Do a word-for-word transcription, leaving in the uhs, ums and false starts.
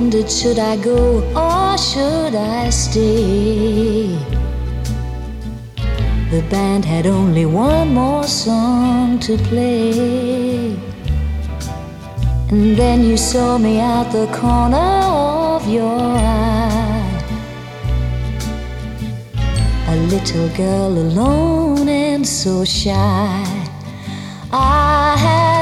wondered, should I go or should I stay? The band had only one more song to play. And then you saw me out the corner of your eye, a little girl alone and so shy. I had